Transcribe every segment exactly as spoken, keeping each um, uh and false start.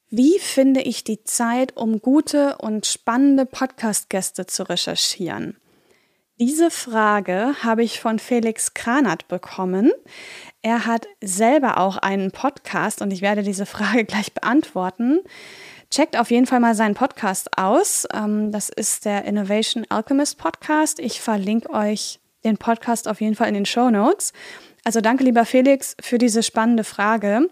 Wie finde ich die Zeit, um gute und spannende Podcast-Gäste zu recherchieren? Diese Frage habe ich von Felix Kranert bekommen. Er hat selber auch einen Podcast und ich werde diese Frage gleich beantworten. Checkt auf jeden Fall mal seinen Podcast aus. Das ist der Innovation Alchemist Podcast. Ich verlinke euch den Podcast auf jeden Fall in den Shownotes. Also danke, lieber Felix, für diese spannende Frage.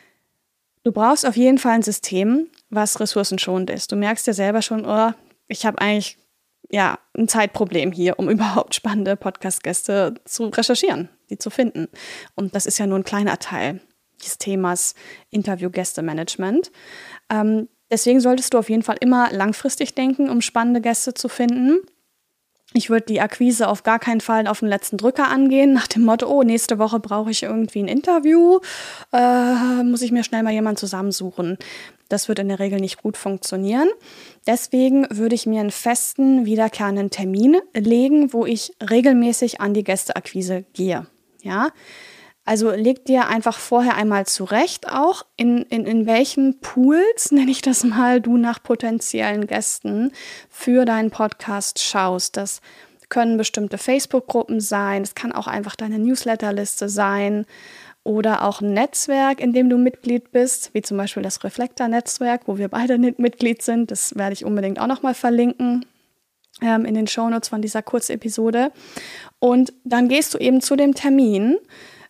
Du brauchst auf jeden Fall ein System, was ressourcenschonend ist. Du merkst ja selber schon, oh, ich habe eigentlich ja, ein Zeitproblem hier, um überhaupt spannende Podcast-Gäste zu recherchieren, die zu finden. Und das ist ja nur ein kleiner Teil des Themas Interview-Gäste-Management. Ähm, deswegen solltest du auf jeden Fall immer langfristig denken, um spannende Gäste zu finden. Ich würde die Akquise auf gar keinen Fall auf den letzten Drücker angehen, nach dem Motto, oh, nächste Woche brauche ich irgendwie ein Interview, äh, muss ich mir schnell mal jemanden zusammensuchen. Das wird in der Regel nicht gut funktionieren. Deswegen würde ich mir einen festen, wiederkehrenden Termin legen, wo ich regelmäßig an die Gästeakquise gehe. Ja? Also leg dir einfach vorher einmal zurecht, auch in, in, in welchen Pools, nenne ich das mal, du nach potenziellen Gästen für deinen Podcast schaust. Das können bestimmte Facebook-Gruppen sein, es kann auch einfach deine Newsletterliste sein oder auch ein Netzwerk, in dem du Mitglied bist, wie zum Beispiel das Reflektor-Netzwerk, wo wir beide Mitglied sind. Das werde ich unbedingt auch nochmal verlinken ähm, in den Shownotes von dieser Kurzepisode. Und dann gehst du eben zu dem Termin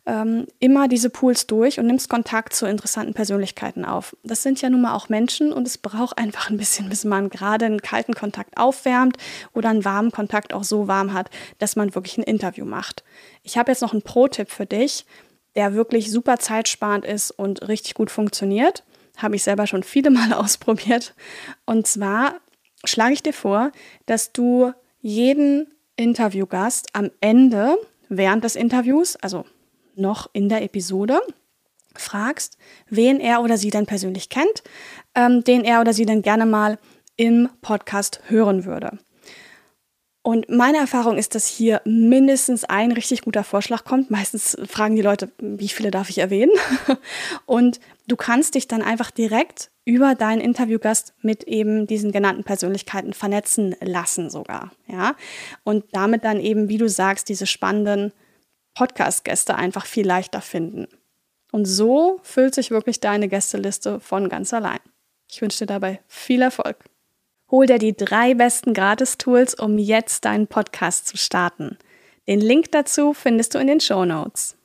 immer diese Pools durch und nimmst Kontakt zu interessanten Persönlichkeiten auf. Das sind ja nun mal auch Menschen und es braucht einfach ein bisschen, bis man gerade einen kalten Kontakt aufwärmt oder einen warmen Kontakt auch so warm hat, dass man wirklich ein Interview macht. Ich habe jetzt noch einen Pro-Tipp für dich, der wirklich super zeitsparend ist und richtig gut funktioniert. Habe ich selber schon viele Male ausprobiert. Und zwar schlage ich dir vor, dass du jeden Interviewgast am Ende, während des Interviews, also noch in der Episode, fragst, wen er oder sie denn persönlich kennt, ähm, den er oder sie dann gerne mal im Podcast hören würde. Und meine Erfahrung ist, dass hier mindestens ein richtig guter Vorschlag kommt. Meistens fragen die Leute, wie viele darf ich erwähnen? Und du kannst dich dann einfach direkt über deinen Interviewgast mit eben diesen genannten Persönlichkeiten vernetzen lassen sogar. Ja? Und damit dann eben, wie du sagst, diese spannenden Podcast-Gäste einfach viel leichter finden. Und so füllt sich wirklich deine Gästeliste von ganz allein. Ich wünsche dir dabei viel Erfolg. Hol dir die drei besten Gratis-Tools, um jetzt deinen Podcast zu starten. Den Link dazu findest du in den Shownotes.